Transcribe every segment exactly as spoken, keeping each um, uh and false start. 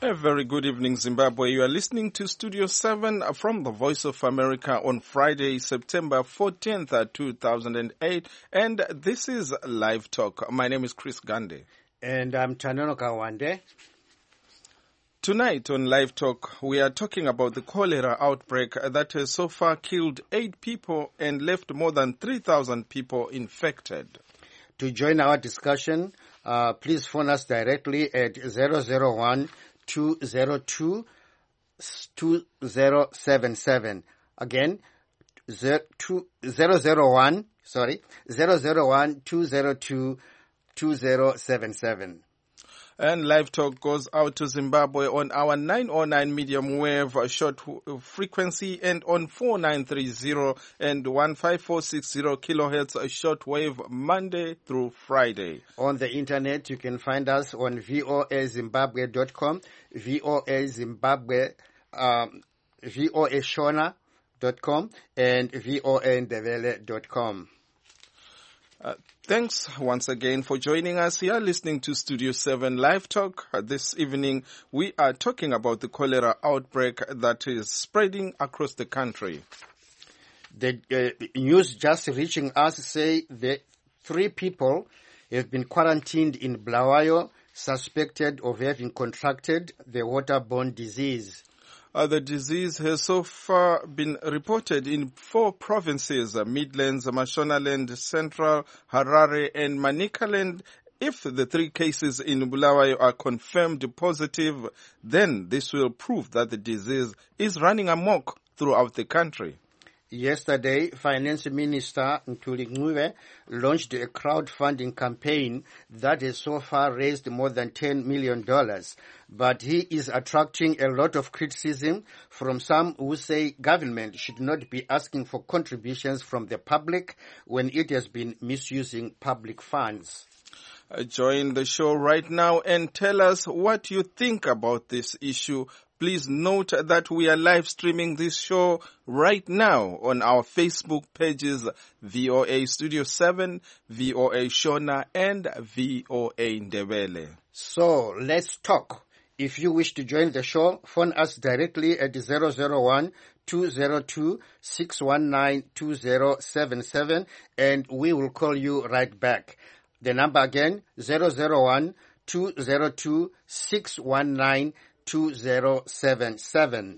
A very good evening, Zimbabwe. You are listening to Studio seven from the Voice of America on Friday, September fourteenth, two thousand eight, and this is Live Talk. My name is Chris Gande. And I'm Chanono Kawande. Tonight on Live Talk, we are talking about the cholera outbreak that has so far killed eight people and left more than three thousand people infected. To join our discussion, uh, please phone us directly at zero zero one, two zero two, two zero seven seven. Again, zero zero one, sorry, zero zero one, two zero two, two zero seven seven. And Live Talk goes out to Zimbabwe on our nine oh nine medium wave short frequency and on four nine three zero and one five four six zero kilohertz short wave Monday through Friday. On the internet, you can find us on voa zimbabwe dot com, voa Zimbabwe, um, voa shona dot com, and voa ndebele dot com. Uh, thanks once again for joining us here, listening to Studio seven Live Talk. Uh, this evening, we are talking about the cholera outbreak that is spreading across the country. The uh, news just reaching us say that three people have been quarantined in Bulawayo, suspected of having contracted the waterborne disease. Uh, the disease has so far been reported in four provinces, uh, Midlands, Mashonaland, Central, Harare, and Manicaland. If the three cases in Bulawayo are confirmed positive, then this will prove that the disease is running amok throughout the country. Yesterday, Finance Minister Ntuli Ncube launched a crowdfunding campaign that has so far raised more than ten million dollars. But he is attracting a lot of criticism from some who say government should not be asking for contributions from the public when it has been misusing public funds. Uh, join the show right now and tell us what you think about this issue. Please note that we are live streaming this show right now on our Facebook pages, V O A Studio seven, V O A Shona, and V O A Ndebele. So, let's talk. If you wish to join the show, phone us directly at zero zero one, two zero two, six one nine, two zero seven seven, and we will call you right back. The number again, zero zero one, two zero two, six one nine, two zero seven seven.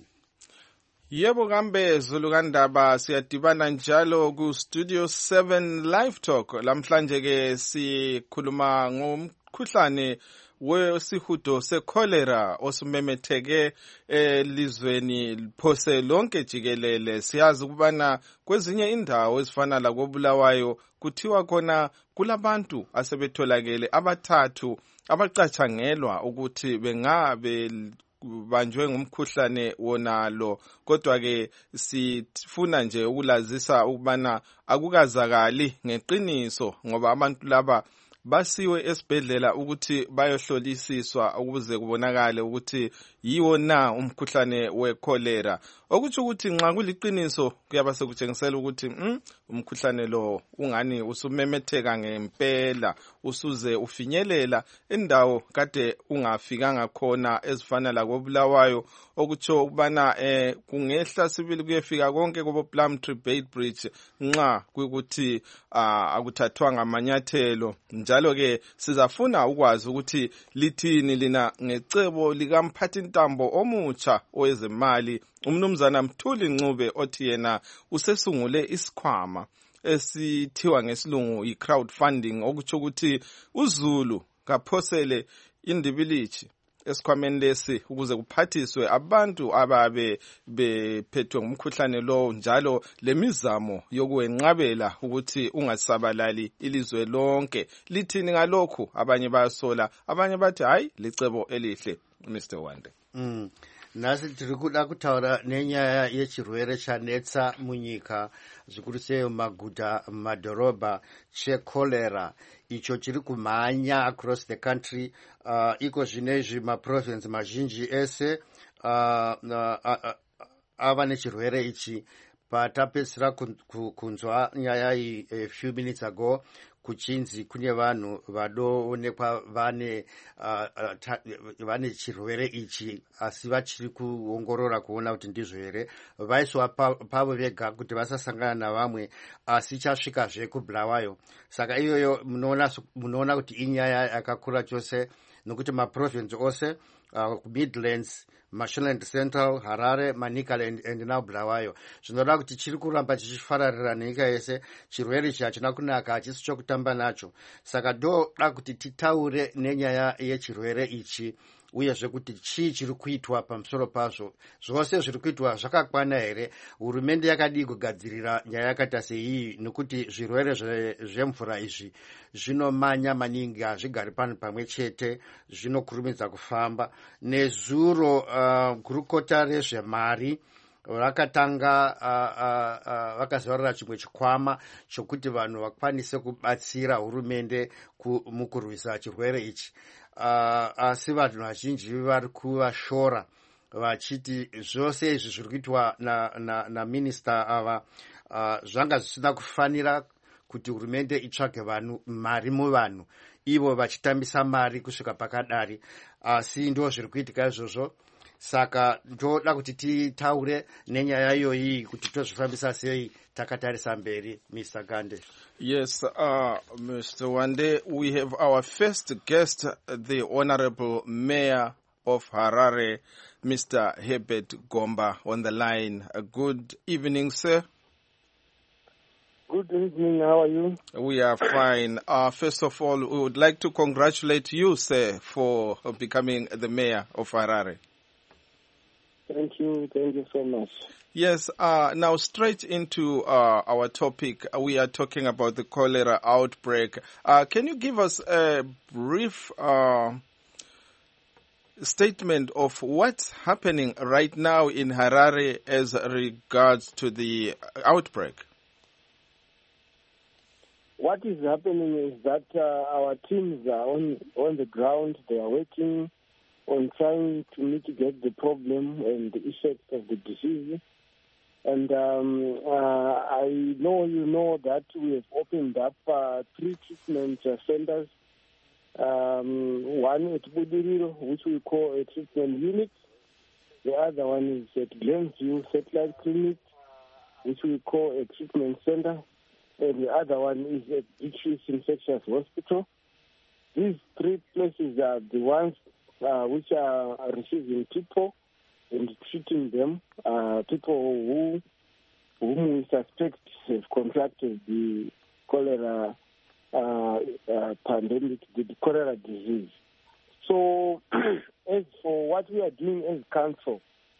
Yebo kambe Zulukandaba siyadibana njalo ku Studio seven Live Talk. Lamhlanje ke sikhuluma ngomkhuhlane wesihudo secholera osumemetheke elizweni phose lonke jikelele. Siyazi ukubana kwezinye indawo ezifana la koBulawayo kuthiwa khona kulabantu asebetholakele abathathu abacatshangelwa ukuthi bengabe banjwe ngumkhuhlane wonalo, kodwa ke sifuna nje ukulazisa ukubana akukazakali ngeqiniso ngoba abantu laba basiwe esibhedlela ukuthi bayohlolisiswa ukuze kubonakale ukuthi yiwo na umkhuhlane wecholera. Okuthi ukuthi nxa kuliqiniso kuyaba sekutshengisela ukuthi mm, umkhuhlane lo ungani usumemetheka ngempela usuze ufinyelela indawo kade ungafikanga khona ezifana la koBulawayo, okutsho ukubana eh kungehla sibili kuyefika konke kobo Plumtree Bay Bridge nxa kukuthi uh, akuthathwanga amanyathelo. Njalo ke sizafuna ukwazi ukuthi lithini lina ngecebo likamphathi ntambo omutsha owezemali umnumzana Mthuli Ncube othi yena usesungule isikhwama esithiwa ngesilungu i-crowdfunding, okutsho ukuthi uZulu kaphosele indibilithi esikhwameni lesi ukuze kuphathiswe abantu ababe bephethwe ngumkhuhlane lo, njalo lemizamo yokuwenqabela ukuthi ungasabalali ilizwe lonke. Lithini ngalokhu? Abanye bayasola, abanye bathi hayi licebo elihle. Mister Wande. Mm. Nasi tiri kuda kutaura nenyaya yechirwere chanetsa munyika zvikuru sei maguta madhorobha checholera icho chiri kumhanya across the country. Uh, iko zvinezvi maprovince mazhinji ese uh, uh, uh, ava nechirwere ichi. Patapedzisira kunzwa nyaya iyi a few minutes ago kuchinzi kune vanhu vanoonekwa vane uh, uh, vane chirwere ichi asi vachiri kuongorora kuona kuti ndizvo here, vaiswa pavo vega kuti vasasangana navamwe, asi chasvikazve kuBulawayo. Saka iyoyo munoona kuti inyaya yakakura chose, nokuti maprovince ose uh, Midlands, Mashonaland Central, Harare, Manicaland and now Bulawayo. Zvinoda kuti chiri kuramba chichifararira nenyika yese, chirwere ichi hachina kunaka, hachisi chokutamba nacho. Saka ndoda kuti titaure nenyaya yechirwere ichi, uyezve kuti chii chiri kuitwa pamusoro pazvo. Zvose zviri kuitwa zvakakwana here? Hurumende yakadii kugadzirira nyaya yakaita seiyi, nekuti zvirwere zvemvura izvi zvinomanya maningi, hazvigari pano pamwe chete, zvinokurumidza kufamba. Nezuro uh, gurukota rezvemari vakatanga uh, uh, uh, vakazarura chimwe chikwama chokuti vanhu vakwanise kubatsira hurumende mukurwisa chirwere ichi. Uh, asi vanhu vazhinji vari kuvashora vachiti zvose izvi zviri kuitwa naminista na, na ava uh, zvanga zvisina kufanira kuti hurumende itsvage vanhu mari muvanhu, ivo vachitambisa mari kusvika pakadari, asi ndo zviri kuitika izvozvo. Saka ndoda kuti titaure nenyaya iyoyi kuti tozvifambisa sei takatarisa mberi. Mister Gande. Yes, uh, Mister Wande, we have our first guest, the Honorable Mayor of Harare, Mister Herbert Gomba, on the line. Uh, good evening, sir. Good evening, how are you? We are fine. Uh, first of all, we would like to congratulate you, sir, for becoming the Mayor of Harare. Thank you, thank you so much. Yes, uh, now straight into uh, our topic. We are talking about the cholera outbreak. Uh, can you give us a brief uh, statement of what's happening right now in Harare as regards to the outbreak? What is happening is that uh, our teams are on, on the ground. They are working on trying to mitigate the problem and the effects of the disease. And um, uh, I know you know that we have opened up uh, three treatment uh, centers. Um, one at Budiriro, which we call a treatment unit. The other one is at Glencview Satellite Clinic, which we call a treatment center. And the other one is at Beatrice Infectious Hospital. These three places are the ones uh, which are receiving people and treating them, uh, people who whom we suspect have contracted the cholera uh, uh, pandemic, the cholera disease. So, as for what we are doing as council,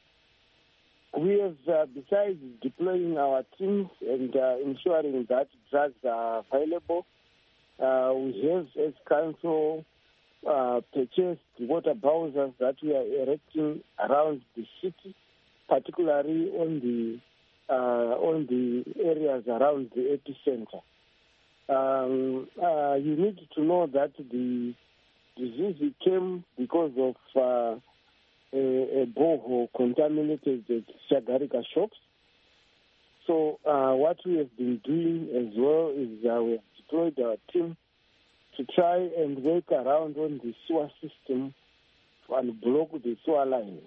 we have, uh, besides deploying our teams and uh, ensuring that drugs are available, uh, we have, as council, uh, purchased water bowsers that we are erecting around the city, particularly on the uh, on the areas around the epicenter. Um, uh, you need to know that the disease came because of uh, a, a borehole contaminated the Shagarika shops. So uh, what we have been doing as well is uh, we have deployed our team to try and work around on the sewer system and block the sewer line.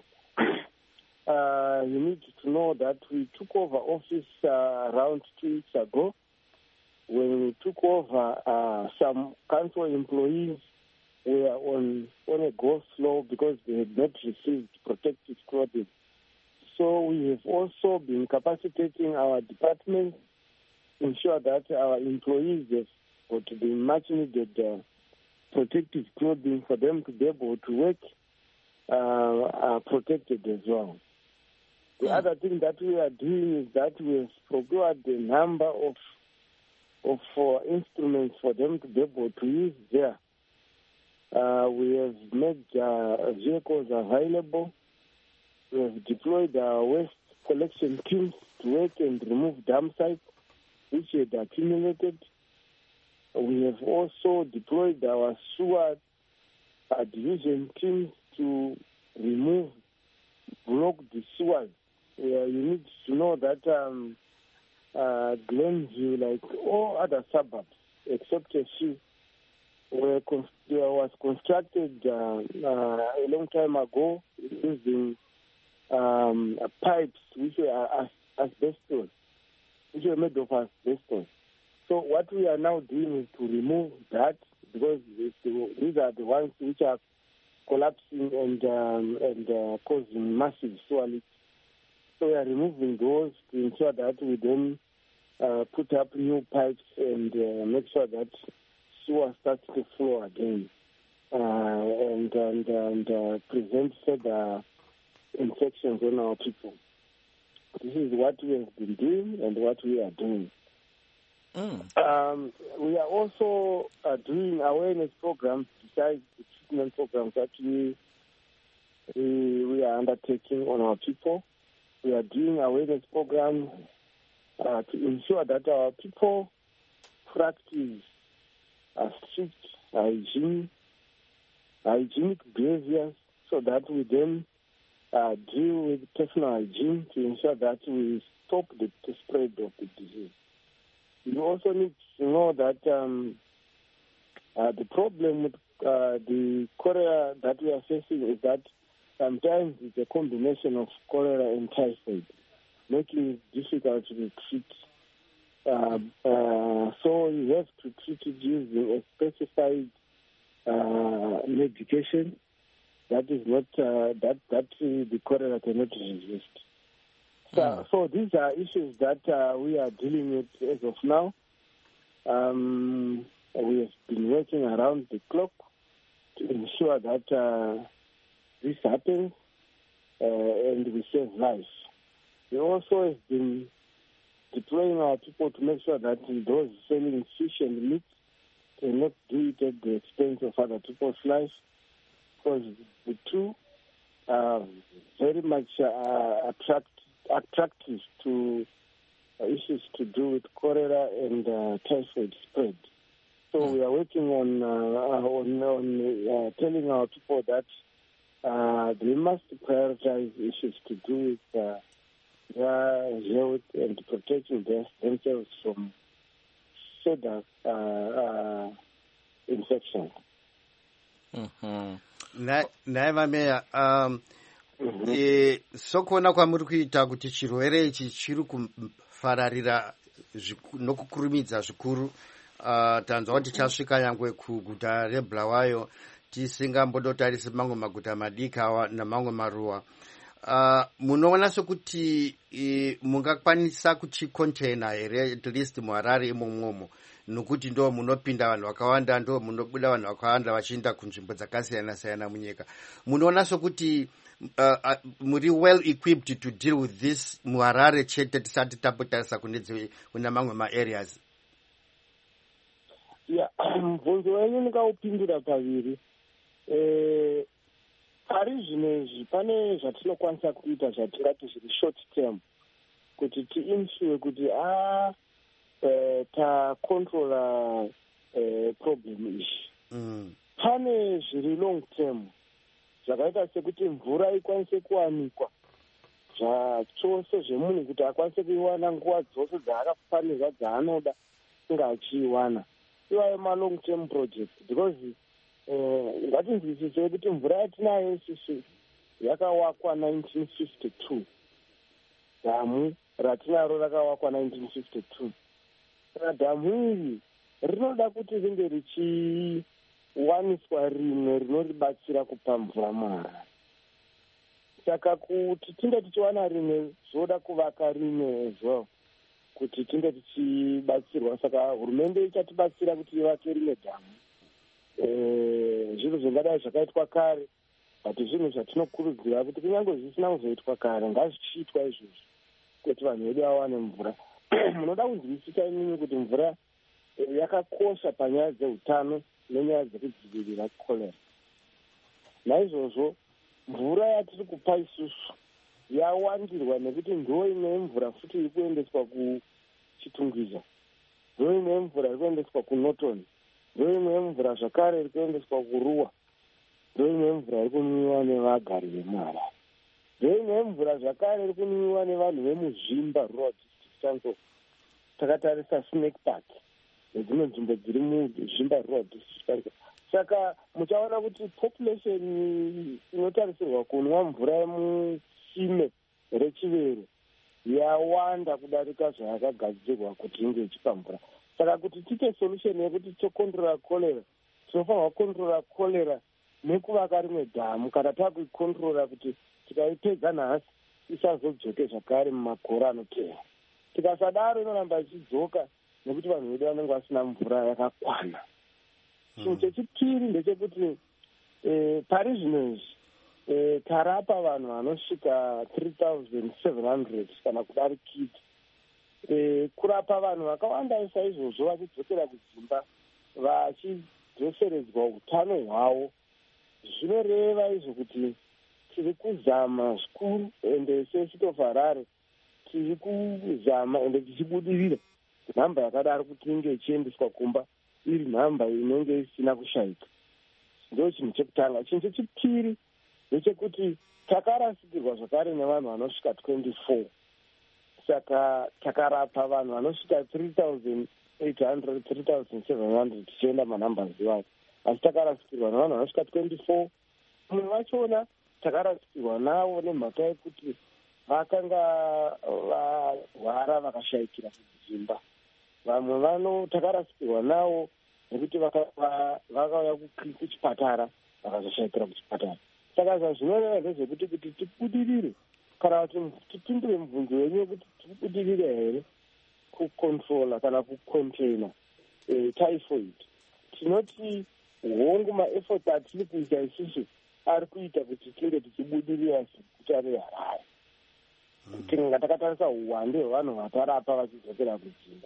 uh, you need to know that we took over office uh, around two weeks ago. When we took over, uh, some council employees were on, on a go slow because they had not received protective clothing. So we have also been capacitating our department to ensure that our employees have got the much needed uh, protective clothing for them to be able to work uh, are protected as well. The mm. other thing that we are doing is that we have procured a number of of uh, instruments for them to be able to use there. Uh, we have made uh, vehicles available. We have deployed our waste collection teams to work and remove dump sites which had accumulated. We have also deployed our sewer uh, division teams to remove, block the sewers. Uh, you need to know that um, uh, Glencview, like all other suburbs, except a few, were con- was constructed uh, uh, a long time ago using um, uh, pipes which were as- asbestos, which were made of asbestos. So what we are now doing is to remove that, because the, these are the ones which are collapsing and um, and uh, causing massive sewer leaks. So we are removing those to ensure that we then uh, put up new pipes and uh, make sure that sewer starts to flow again, uh, and and, and uh, prevent further infections on our people. This is what we have been doing and what we are doing. Mm. Um, we are also uh, doing awareness programs besides the treatment programs that we, we we are undertaking on our people. We are doing awareness programs uh, to ensure that our people practice uh, strict hygiene, hygienic behaviors, so that we then uh, deal with personal hygiene to ensure that we stop the, the spread of the disease. You also need to know that um, uh, the problem with uh, the cholera that we are facing is that sometimes it's a combination of cholera and typhoid, making it difficult to treat. Uh, uh, so you have to treat it using a specified uh, medication that is not uh, that that uh, the cholera cannot resist. So, mm. so these are issues that uh, we are dealing with as of now. Um, we have been working around the clock to ensure that uh, this happens uh, and we save lives. We also have been deploying our people to make sure that those selling fish and meat cannot do it at the expense of other people's lives, because the two are very much uh, attract, attractive to uh, issues to do with cholera and uh, typhoid spread. So mm. we are working on, uh, on, on uh, telling our people that uh, they must prioritize issues to do with uh, their health and protecting their, themselves from further uh, uh, infection. Mm-hmm. Naye vameya, um, mm-hmm. e, sokuona kwamuri kuita kuti chirwere ichi chiri kufararira nokukurumidza zvikuru, uh, tanzwa kuti chasvika nyangwe kuguta reBulawayo tisingambodotarisi mamwe maguta madiki awa namamwe maruwa. Uh, munoona sokuti e, mungakwanisa kuchicontaina here at least muHarare imomwomo, nokuti ndo munopinda vanhu vakawanda, ndo munobuda vanhu vakawanda vachienda kunzvimbo dzakasiyana siyana munyika. Munoona sokuti uh, uh, muri well equipped to deal with this muHarare chete tisati tapotarisa kuna mamwe maareas? Yeah, mubvunzo wenyu ndingaupindura paviri. Eh, pari zvinezvi pane zvatinokwanisa kuita zvatingati zviri short term kuti tiinsure kuti a uh, takontrola uh, problem ishi. Mm. Pane zviri long term zvakaita sekuti mvura ikwanise kuwanikwa zvachose zvemunhu kuti akwanise kuiwana nguva dzose dzaakafanirwa dzaanoda kunge achiiwana. Iwayo ma-long term project, because uh, ngatinzwisise kuti mvura yatinayo isusu yakawakwa nineteen fifty-two. Dhamu ratinaro rakawakwa nineteen fifty-two. Saka dhamu iri rinoda kuti ringe richiwaniswa rimwe rinoribatsira kupa mvura muHarare. Saka kuti tinge tichiwana rimwe zvoda kuvaka rimwe as well, kuti tinge tichibatsirwa. Saka hurumende ichatibatsira kuti ivake rimwe dhamu. Eh, zvinhu zvingadai zvakaitwa kare, but zvinhu zvatinokurudzira kuti kunyange zvisina kuzoitwa kare ngazvichiitwa izvozvo kuti vanhu vedu vawane mvura. Munoda kunzwisisa inini kuti mvura yakakosha panyaya dzeutano nenyaya dzekudzivirira cholera. Naizvozvo mvura yatiri kupa isusu yawandirwa nekuti ndo imwe yemvura futi iri kuendeswa kuChitungwiza, ndo imwe yemvura iri kuendeswa kuNorton, ndo imwe yemvura zvakare iri kuendeswa kuRuwa, ndo imwe yemvura iri kunwiwa nevagari vemuHarare, ndo imwe yemvura zvakare iri kunwiwa nevanhu vemuzvimba rural district. Tanzo takatarisa Snake Park nedzimwe nzvimbo dziri muzvimba rural district. Saka muchaona kuti population inotarisirwa kunwa mvura yemutsime rechivere yawanda kudarika zvayakagadzirwa kuti inge ichipa mvura. Saka kuti tiite solution yekuti tokontrora cholera, tinofanirwa kukontrora cholera nekuvaka rimwe dhamu, kana takuikontrora kuti tikaipedza nhasi isazodzoke zvakare mumakore anotevera. Tikasadaro inoramba ichidzoka nekuti vanhu vedu vanenge vasina mvura yakakwana. Chinhu chechipiri ndechekuti eh, pari zvino izvi eh, tarapa vanhu vanosvika three thousand seven hundred kana kudarikidza. Eh, kurapa vanhu vakawanda saizvozvo vachidzokera kudzimba vachidzoseredzwa utano hwavo, zvinoreva izvo kuti tiri kuzama zvikuru, ende seState of Harare tiri kuzama ende tichibudirira nhamba yakadaro kuti inge ichiendeswa kumba iri nhamba inenge isina kushayika. Ndo chinhu chekutanga. Chinhu chechipiri ndechekuti takarasikirwa zvakare nevanhu vanosvika twenty-four. Saka takarapa vanhu vanosvika three thousand eight hundred, three thousand seven hundred tichienda manhambazi iwayo, asi takarasikirwa nevanhu vanosvika twenty-four. Mumwe vachona takarasikirwa navo nemhaka yekuti vakanga varwara vakashayikira kudzimba. Vamwe vano takarasikirwa navo nekuti vakauya kuchipatara vakazoshayikira kuchipatara. Saka zvazvinoreva ndezvekuti kuti tibudirire kana kuti tipindure mubvunzo wenyu wekuti tibudirire here kucontrola kana kucontaina eh, typhoid. Tinoti hongu maefforts atiri kuita isusu ari kuita kuti tinge tichibudirira seguta reHarare. Kuti nga takatarisa uwande hwevanhu vatarapa vachidzokera kudzimba.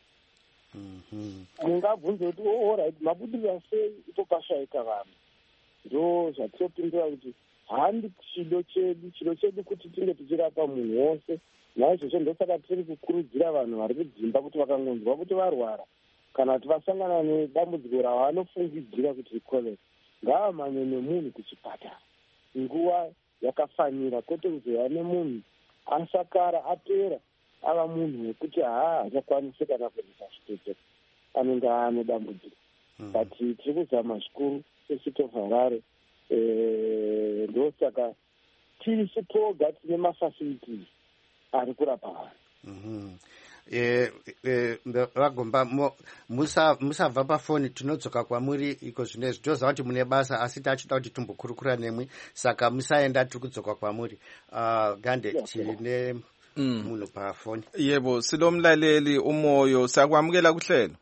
Mungabvunza kuti alright, mabudiriro sei ipo pashayika vanhu? Ndo zvatinopindura kuti handi chido chedu, chido chedu kuti tinge tichirapa munhu wose. Naizvozvo ndosaka tiri kukurudzira vanhu vari kudzimba kuti vakangonzwa kuti varwara kana kuti vasangana nedambudziko ravanofungidzira kuti ikorera, ngavamhanye nemunhu kuchipatara nguva yakafanira, kwete kuzouya nemunhu asakara apera ava munhu wekuti haa achakwanise kana kuisa chitete anenge ane dambudziko. But tiri kuzama zvikuru seState of Harare, ndosaka tisi toga tine mafacilities ari kurapa vanhu. Vagomba, musabva pafoni, tinodzoka kwamuri iko zvinezvi. Toziva kuti mune basa asi tachida kuti timbokurukura nemwi, saka musaenda, tiri kudzoka kwamuri. Gande, tine munhu pafoni. Yebo, silomlaleli uMoyo, siyakwamukela kuhlelo.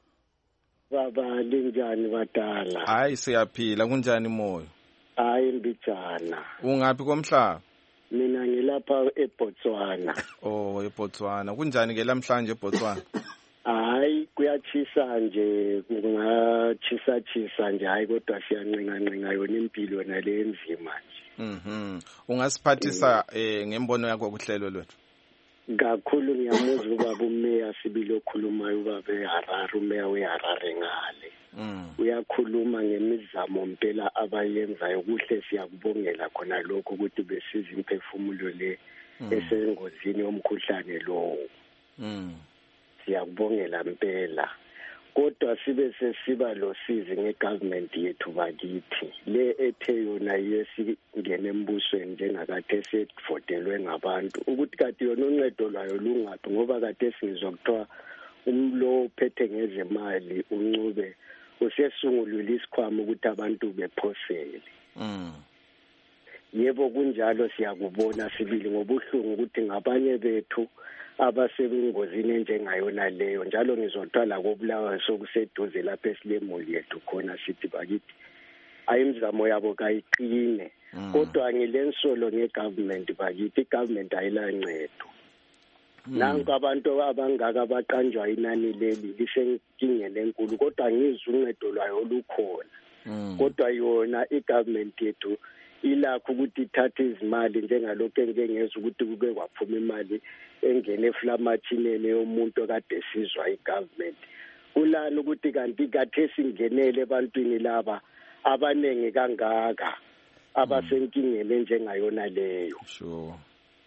Baba linjani badala? Hayi siyaphila, kunjani Moyo? Hayi mbijana. Ungaphi komhlaba? Mina ngilapha eBotswana. Oh, eBotswana. Kunjani ke lamhlanje eBotswana? Hayi kuyachisa nje, kungachisa chisa nje, hayi kodwa siyancinga ncinga yona impilo nale enzima nje. Mhm. Ungasiphathisa eh ngembono yakho kuhlelo lwethu? Kakhulu ngiyamuzwa ubaba umeya Sibili okhulumayo, ubaba eHarare, umeya weHarare ngale. Mm. Uyakhuluma ngemizamo mpela abayenzayo, kuhle siyakubongela khona lokho ukuthi besiza imphefumulo le esengozini yomkhuhlane lowo. Mm. Siyakubongela mpela. Kodwa sibe sesiba losizi ngegovernment yethu bakithi le ethe yona yesingene embusweni njengakade sesivotelwe ngabantu ukuthi kade yona uncedo lwayo lungaphi, ngoba kade singizwa kuthiwa umlo ophethe ngezemali uNcube usesungulula isikhwama ukuthi abantu bephosele. Mm. Yebo kunjalo, siyakubona Sibili ngobuhlungu ukuthi ngabanye bethu abasebengozini enjengayona leyo, njalo ngizothala kobulawa sokuseduze lapha esilemuli yethu khona sithi bakithi ayimzamo yabo kayiqine. Mm. Kodwa ngilensolo ngegovernment bakithi, igovernment ayilancedo. Mm. Nanku abantu abangaka abaqanjwa inani leli lisenkingeni enkulu, kodwa ngizwe uncedo lwayo olukhona. Mm. Kodwa yona igovernment yethu ilakho ukuthi ithathe izimali njengalokho engengeza ukuthi kuke kwaphuma imali engene eflamathineni yomuntu okade sizwa igovernment. Ulana ukuthi kanti kade singenele ebantwini laba abanenge kangaka abasenkingeni njengayona leyo. Sure.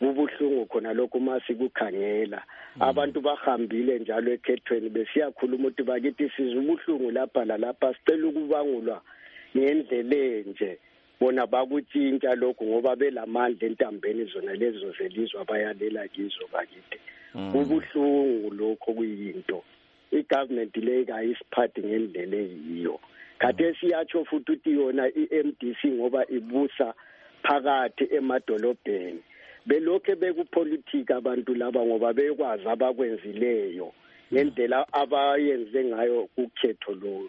kubuhlungu khona lokho masikukhangela abantu bahambile njalo ekhethweni besiyakhuluma ukuthi bakithi sizwe ubuhlungu lapha lalapha sicela ukubangulwa ngendlela nje bona bakutshintsha lokho ngoba belamandla entambeni zona lezo zelizwe abayalela kizo bakithi kubuhlungu lokho kuyinto igovernment le kayisiphathi ngendlela eyiyo kade siyatsho futhi ukuthi yona i-M D C ngoba ibusa phakathi emadolobheni belokhe bekupolitika abantu laba ngoba bekwazi abakwenzileyo ngendlela abayenze ngayo ukhetho lo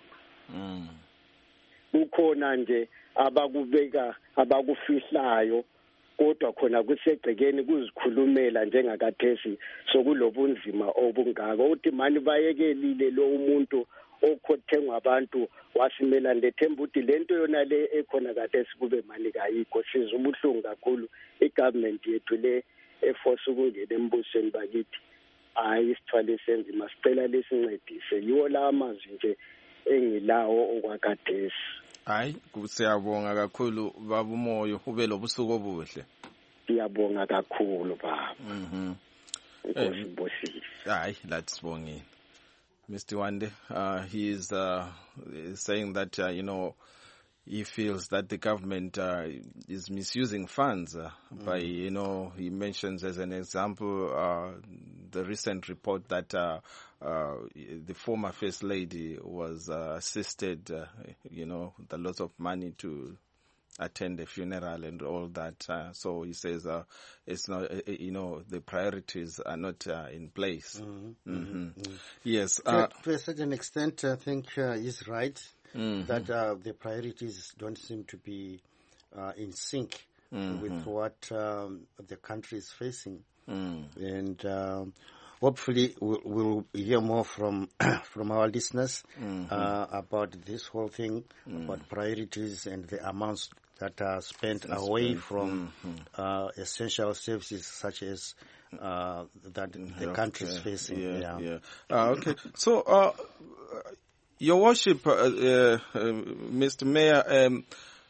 kukhona nje abakubeka abakufihlayo kodwa khona kusegcekeni kuzikhulumela njengakathesi sokulobunzima obungaka uthi mani bayekelile lo umuntu okhothengwa abantu wasimela lethemba ukuthi lento yona le ekhona kade sikube mani kayikho sizwe ubuhlungu kakhulu igovernment yethu le eforce ukungena embusweni bakithi hayi isithwale senzima sicela lesincedise yiwo la amazwi nje engilawo okwakadesi. Hayi siyabonga kakhulu baba umoyo ube lobusuku obuhle. Siyabonga kakhulu baba. Mhm. Ngosibosile. Hayi latsibongile. Mister Wande, uh, he is uh, saying that, uh, you know, he feels that the government uh, is misusing funds uh, mm. by, you know, he mentions as an example uh, the recent report that uh, uh, the former First Lady was uh, assisted, uh, you know, with a lot of money to attend a funeral and all that. Uh, so he says uh, it's not, uh, you know, the priorities are not uh, in place. Mm-hmm. Mm-hmm. Mm-hmm. Yes. To, uh, to a certain extent, I think uh, he's right mm-hmm. that uh, the priorities don't seem to be uh, in sync mm-hmm. with what um, the country is facing. Mm. And um, hopefully we'll, we'll hear more from from our listeners mm-hmm. uh, about this whole thing, mm. about priorities and the amounts that are spent That's away spent. from mm-hmm. uh, essential services such as uh, that the Health country is facing. Yeah, yeah. yeah. Uh, okay. So, uh, Your Worship, uh, uh, uh, Mister Mayor, um,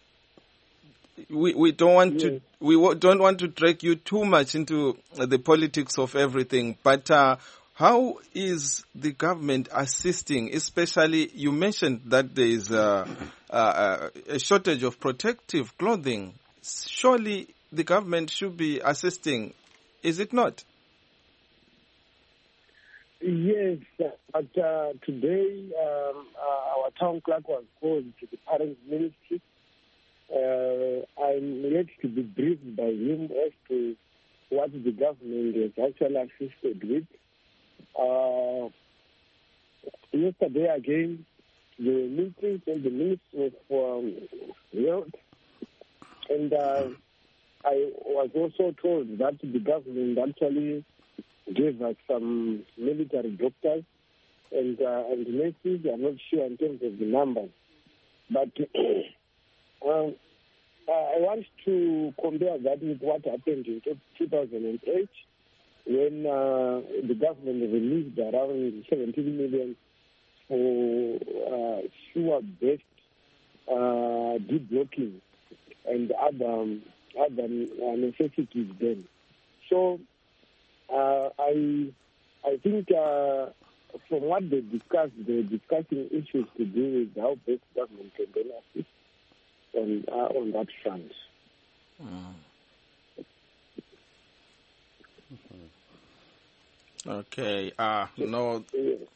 we we don't want yes. to we w- don't want to drag you too much into uh, the politics of everything, but. Uh, How is the government assisting, especially you mentioned that there is a, a, a shortage of protective clothing. Surely the government should be assisting, is it not? Yes, but uh, today um, uh, our town clerk was called to the Parents Ministry. Uh, I'm yet to be briefed by him as to what the government has actually assisted with. Uh, yesterday again, the meeting and the Ministry of um, Health, and uh, I was also told that the government actually gave us some military doctors and uh, and nurses. I'm not sure in terms of the numbers, but um, I want to compare that with what happened in two thousand eight. When uh, the government released around seventeen million for uh, sewer-based uh, deblocking and other um, other uh, necessities then. So uh, I I think uh, from what they discussed, they're discussing issues to do with how best government can benefit on uh, on that front. Mm. Okay. Uh, no.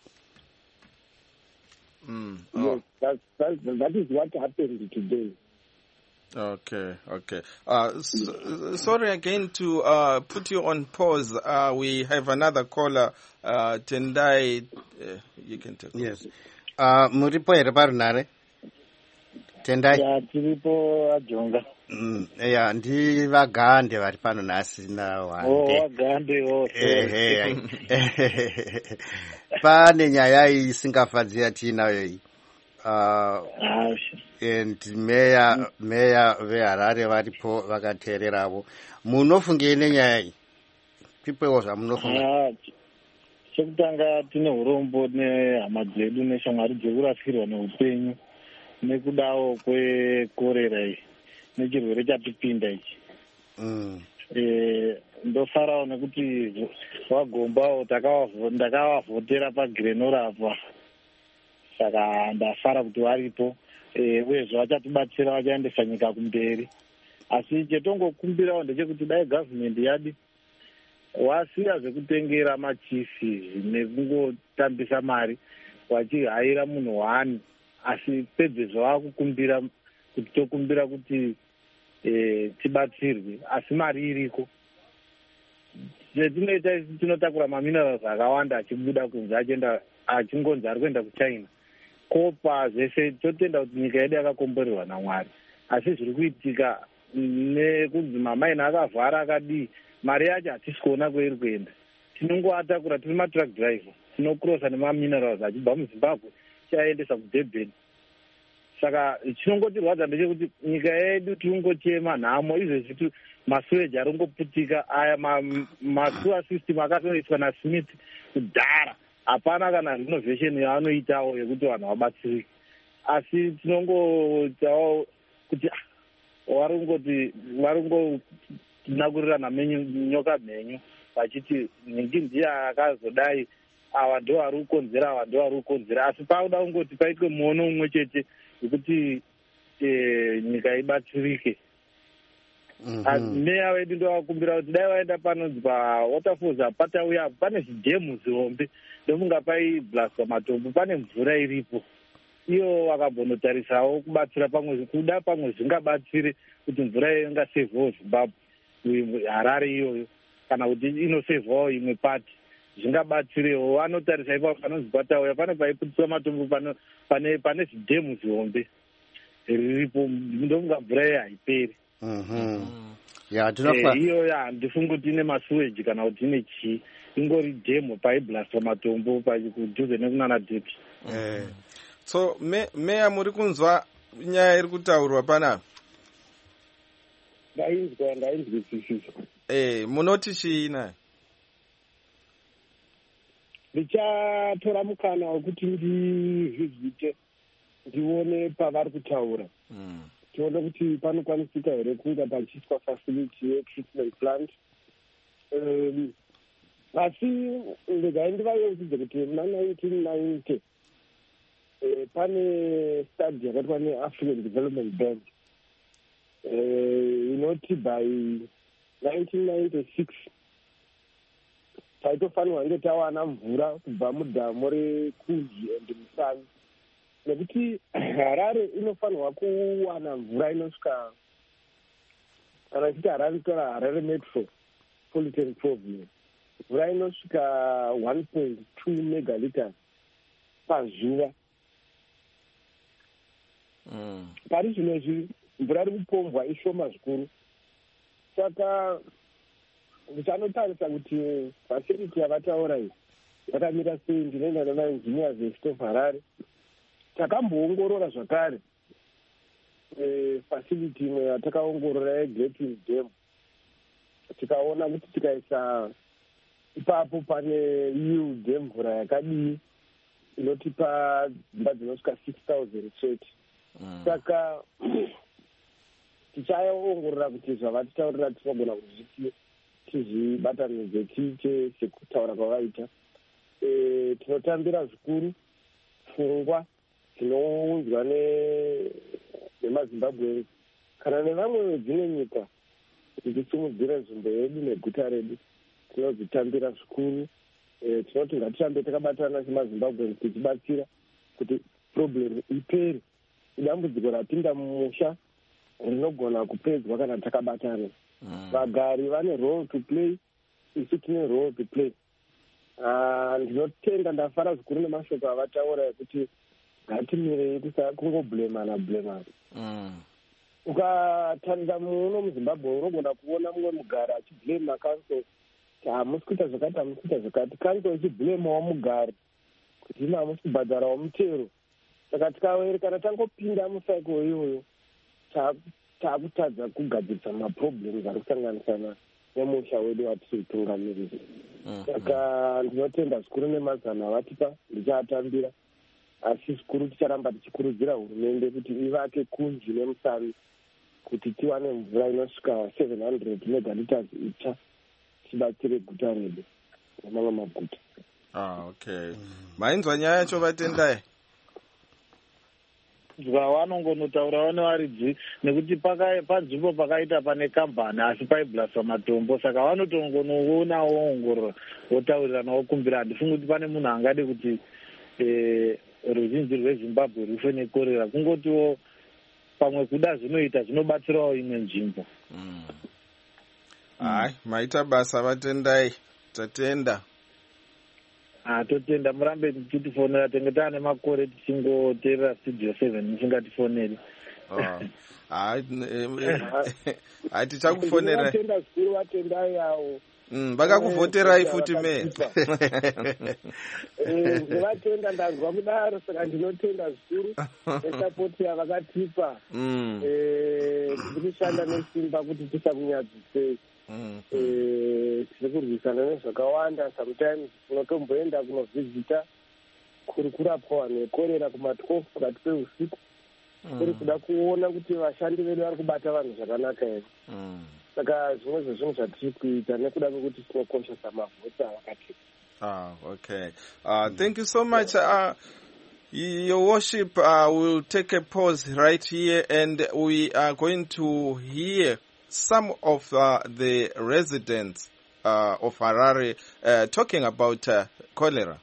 Mm. Yes, Oh. that, that, that is what happened today. Okay. Okay. Uh, s- sorry again to uh, put you on pause. Uh, we have another caller, uh, Tendai. Uh, you can take. Yes. Uh, Muripo Erebarunare. Tendai. Ya tiripo ajonga. Mm, yeah, ndi vagande vari pano nhasi nawande. Oh, vagande oh. Ehe. Pane nyaya isingafadzi yatinayo iyi. Uh, and meya meya veHarare varipo vakateereravo. Munofungei nenyaya iyi? Pipewo zvamunofunga? Chekutanga tine urombo nehama dzedu neshamwari dzekurasirwa neupenyu nekudawo kwekorera iyi nechirwere chatipinda ichi. ndofarawo nekuti vagombawo ndakavavhotera pagrenora apa, saka ndafara kuti varipo uyezve vachatibatsira, vachaendesa nyika kumberi. Asi chetongokumbirawo ndechekuti dai gavhumende yadi wasiya zvekutengera machifi nekungotambisa mari wachihayira munhu wani, asi pedzezvo vakukumbira kuti tokumbira kuti e, tibatsirwe, asi mari iriko. Zvetinoita isi tinotakura maminerals akawanda achibuda kunze achienda achingonzi ari kuenda kuchina, kopa zvese totenda kuti nyika yedu yakakomborerwa naMwari, asi zviri kuitika nekunzi mamaina akavhara akadii, mari yacho hatisi kuona kwairi kuenda. Tinongoatakura, tiri matruck driver, tinokrosa nemaminerals achibva muZimbabwe chaendesa kuDurban. Saka chinongotirwadza ndechekuti nyika yedu tiringochema nhamo izvezvi masuweji aringoputika, aya masuwa system akatoiswa naSmith kudhara, hapana kana renovation yaanoitawo yekuti vanhu vabatsirike. Asi tinongotawo kuti varingoti varingonakurira namenyu nyoka mhenyu vachiti nhingi ndiye akazodai, ava ndo vari kukonzera, ava ndo vari kukonzera. Asi pauda kungoti paitwe muono umwe chete wekuti nyika ibatsirike. Meya wedu ndovakumbira kuti dai vaenda panonzi paWaterfalls patauya pane zvidhemu zihombe ndomunga paiblastwa matombo, pane mvura iripo. Iyo vakambonotarisawo kubatsira pamwe, kuda pamwe zvingabatsire kuti mvura iyo ingasevhawo Zimbabwe, Harare iyoyo, kana kuti inosevhawo imwe pati, zvingabatsirewo. Vanotarisa ipapo panonzi patauya pane paiputiswa matombo pane pane zvidhemu zihombe riripo, ndomunga mvura iyo haiperi. Ya tinofa iyo ya ndifunga kuti ine masuweji kana kuti ine chii, ingori dhemu paiblastwa matombo kudhuze nekunana Durban. Eh. So me meya muri kunzwa nyaya iri kutaurwa panapa? Ndainzwa ndainzwisisa. Eh, munoti chii naye? Ndichatora mukana wekuti ndizvizvite ndione pavari kutaura. Mm. Tione kuti panokwanisika here kunge pachiiswa facility yetreatment plant. Um, asi ndegai ndivayeukidze kuti muna nineteen ninety eh, pane study yakaitwa neAfrican Development Bank eh, inoti by nineteen ninety-six taitofanirwa nge tawana mvura kubva mudhamu reKuzi and Musani, nekuti Harare inofanirwa kuwana mvura inosvika, kana ichiti Harare tora Harare Metropolitan Province, mvura inosvika one point two megaliters pazuva. Mm. Pari zvinezvi mvura iri kupombwa ishoma zvikuru, saka ndichanotarisa kuti facility yavataura iyi yakamira sei. Ndinoenda nemaengineers eState of Harare, takamboongorora zvakare e, facility imwe yatakaongorora yeGreating Dam, tikaona kuti tikaisa ipapo pane yield yemvura yakadii inotipa dzimba dzinosvika six thousand thirty. Mm. Saka tichaongorora kuti zvavatitaurira tinogona kuzviti tizvibatanidze tiite sekutaura kwavaita. E, tinotambira zvikuru pfungwa dzinounzwa nemaZimbabwe kana nevamwe vedzimwe nyika kuti tisimudzire nzvimbo yedu neguta redu. Tinodzitambira zvikuru. E, tinoti ngatirambe takabatana semaZimbabwe tichibatsira kuti problem ipere. Idambudziko rapinda mumusha rinogona kupedzwa kana takabatana. Vagari mm. vane role to play, isu tine role to play. Uh, ndinotenda ndafara zvikuru nemashoko avataura ekuti ngatimirei tisakungoblemana blemana. Mm. Ukatarisa muno muZimbabwe unogona kuona mumwe mugari achiblema council, hamusi kuita zvakati, hamusi kuita zvakati, council ichiblemawo mugari kuti ino hamusi kubhadharawo mutero. Saka tikawerekana tangopinda musaiko iyoyo taakutadza kugadzirisa maproblems ari kusanganisana nemusha wedu watiri kutungamirira. Saka ndinotenda zvikuru nemazano avatipa, ndichaatambira, asi zvikuru ticharamba tichikurudzira hurumende kuti ivake Kunzi neMusani kuti tiwane mvura inosvika seven hundred megaliters itsva tibatsire guta redu nemamwe maguta. Ah, okay. Mainzwa nyaya yacho vatendai? Zvavanongonotaura vanovaridzi nekuti panzvimbo pakaita pane kambani asi paiblaswa matombo, saka vanotongonoona voongorora votaurirana vokumbira. Handifungi kuti pane munhu angade kuti ruzhinji rweZimbabwe rufe nekorera, kungotiwo pamwe kuda zvinoita zvinobatsirawo imwe nzvimbo. Hai, maita basa vatendai, tatenda. Ah, totenda murambe tichitifonera, tenge taane makore tichingoteerera studio seven musingatifoneri. Hai, tichakufonera. Vatenda zvikuru vatendai yawo. Vakakuvhoterai futi me. Vatenda ndanzwa kudaro, saka ndinotenda zvikuru nesapoti yavakatipa tiri kushanda nesimba kuti tisakunyadzisei. Tiri kurwisana nezvakawanda. Sometimes unotomboenda kunovhizita kuri kurapwa vanhu vekorera kumatwelve pakati peusiku, kuri kuda kuona kuti vashandi vedu vari kubata vanhu zvakanaka here. Saka zvimwe zvezvinhu zvatiri kuita nekuda kwekuti tinokoshesa mavhoti avakatipa. Ah, okay. Uh, thank you so much. Uh, Your Worship, uh, we'll take a pause right here, and we are going to hear some of uh, the residents uh, of Harare uh, talking about uh, cholera.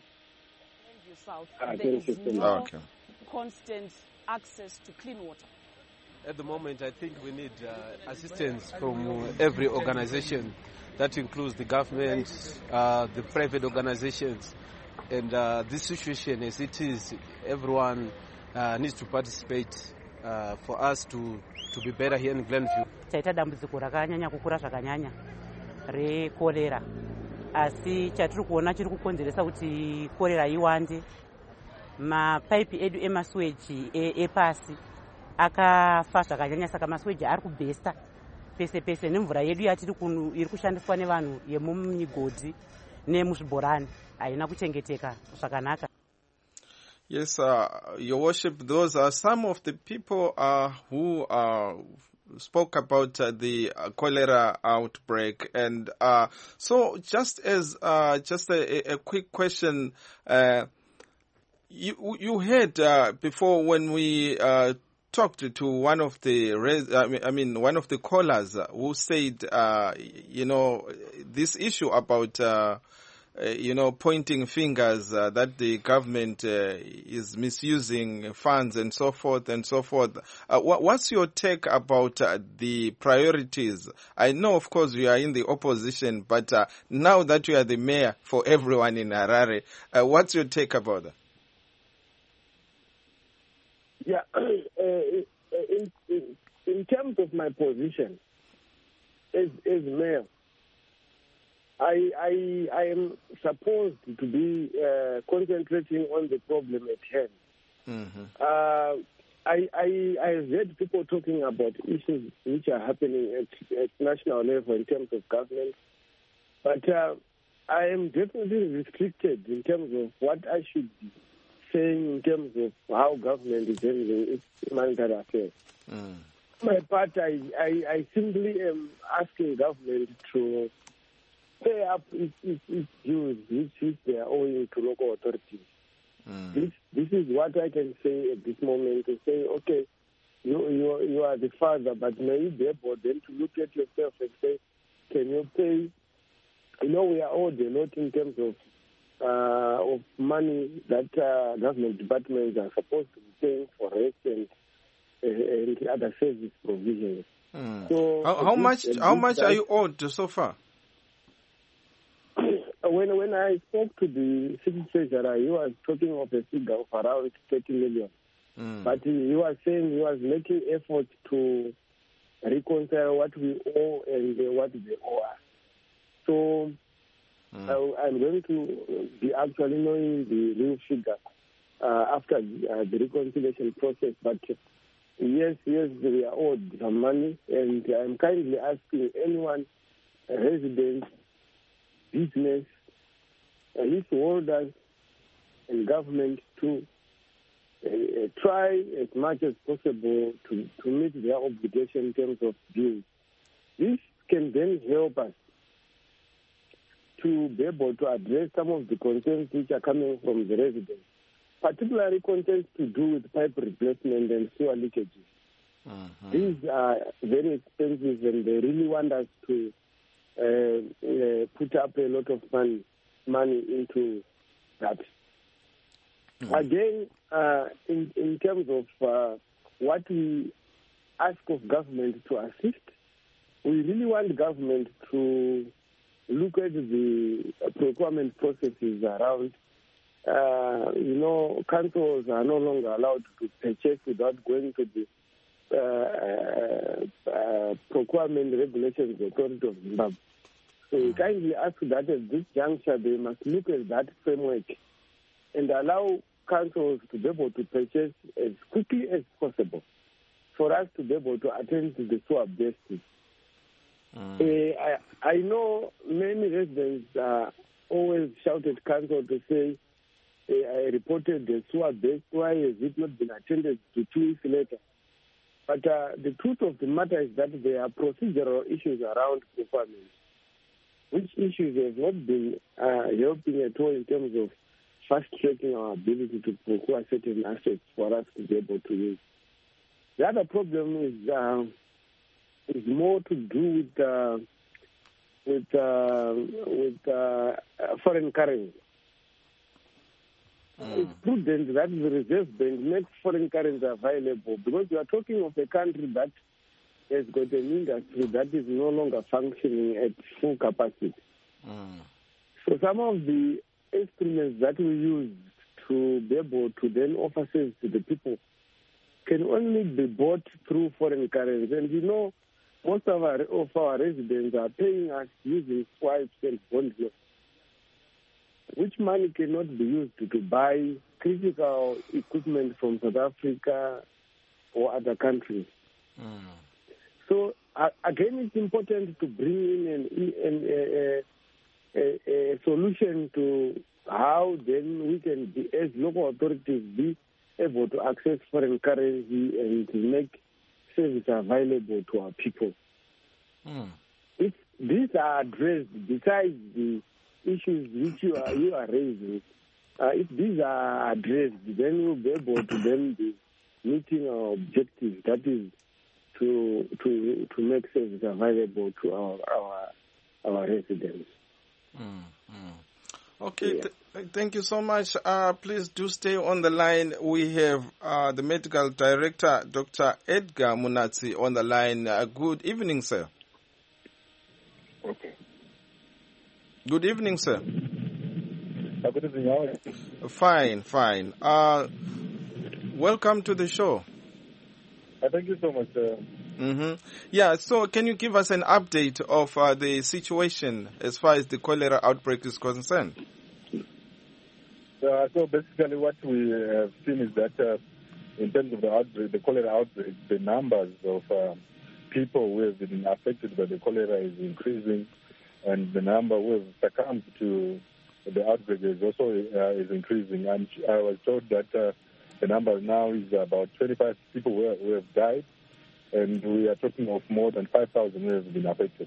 There is no okay. constant access to clean water. At the moment, I think we need uh, assistance from uh, every organization. That includes the government, uh, the private organizations, and uh, this situation as it is, everyone uh, needs to participate uh, for us to, to be better here in Glenview. Taita dambudziko rakanyanya kukura zvakanyanya rekorera, asi chatiri kuona chiri kukonzeresa kuti korera iwande. Mapaipi edu emasweji epasi akafa zvakanyanya, saka masweji ari kubhesta pese pese, nemvura yedu yatiri iri kushandiswa nevanhu yemumigodhi nemuzvibhorani haina kuchengeteka zvakanaka. Yes, uh, Your Worship, those are some of the people uh, who uh, spoke about uh, the uh, cholera outbreak. And uh, so just as uh, just a, a quick question, uh, you, you heard uh, before when we uh, talked to one of the, I mean, one of the callers who said, uh, you know, this issue about, uh, uh, you know, pointing fingers uh, that the government uh, is misusing funds and so forth and so forth. Uh, what, what's your take about uh, the priorities? I know, of course, you are in the opposition, but uh, now that you are the mayor for everyone in Harare, uh, what's your take about that? Yeah, uh, in, in, in terms of my position as, as mayor, I, I, I am supposed to be uh, concentrating on the problem at hand. Mm-hmm. Uh, I, I, I have heard people talking about issues which are happening at, at national level in terms of government, but uh, I am definitely restricted in terms of what I should be saying in terms of how government is handling its humanitarian affairs. Mm. My part, I, I, I simply am asking government to pay up its, its, its dues, which, which they are owing to local authorities. Mm. This, this is what I can say at this moment, to say, okay, you, you, you are the father, but may you be able then to look at yourself and say, can you pay? You know, we are owed a lot in terms of Uh, of money that uh, government departments are supposed to be paying for rest and, uh, and other service provisions. Mm. So how, how much? How much are you owed so far? when when I spoke to the city treasurer, he was talking of a figure of around thirty million. Mm. But he, he was saying he was making efforts to reconcile what we owe and uh, what they owe us. So. Mm. I, I'm going to be actually knowing the real figure uh, after the, uh, the reconciliation process. But uh, yes, yes, we are owed some money, and I'm kindly asking anyone, uh, residents, business, uh, leaseholders, and government to uh, try as much as possible to, to meet their obligation in terms of dues. This can then help us to be able to address some of the concerns which are coming from the residents, particularly concerns to do with pipe replacement and sewer leakages. Uh-huh. These are very expensive, and they really want us to uh, uh, put up a lot of money, money into that. Uh-huh. Again, uh, in, in terms of uh, what we ask of government to assist, we really want government to look at the procurement processes around. Uh, you know, councils are no longer allowed to purchase without going to the uh, uh, procurement regulations authority of Zimbabwe. So we kindly ask that at this juncture they must look at that framework and allow councils to be able to purchase as quickly as possible for us to be able to attend to the sewer bases. Mm. Uh, I, I know many residents uh, always shouted council to say, uh, I reported the sewer base, why has it not been attended to two weeks later? But uh, the truth of the matter is that there are procedural issues around procurement, which issues have not been uh, helping at all in terms of fast-tracking our ability to procure certain assets for us to be able to use. The other problem is uh, is more to do with uh, with uh, with uh, foreign currency. Mm. It's prudent that the Reserve Bank makes foreign currency available, because we are talking of a country that has got an industry that is no longer functioning at full capacity. Mm. So some of the instruments that we use to be able to then offer service to the people can only be bought through foreign currency. And you know, most of our, of our residents are paying us using swipes and bond loans, which money cannot be used to, to buy critical equipment from South Africa or other countries. Mm. So, uh, again, it's important to bring in an, an, a, a, a solution to how then we can, be, as local authorities, be able to access foreign currency and to make service available to our people. Mm. If these are addressed, besides the issues which you are, you are raising, uh, if these are addressed, then we'll be able to then be meeting our objective, that is to to to make service available to our our, our residents. Mm, mm. Okay, yeah. th- thank you so much. Uh, please do stay on the line. We have uh, the medical director, Doctor Edgar Munatsi, on the line. Uh, good evening, sir. Okay. Good evening, sir. Uh, good evening. How are you? Fine, fine. Uh, welcome to the show. Uh, thank you so much. Uh, mm-hmm. Yeah, so can you give us an update of uh, the situation as far as the cholera outbreak is concerned? Uh, so basically what we have seen is that uh, in terms of the outbreak, the cholera outbreak, the numbers of uh, people who have been affected by the cholera is increasing, and the number who have succumbed to the outbreak is also uh, is increasing. And I was told that uh, the number now is about twenty-five people who have, who have died, and we are talking of more than five thousand who have been affected.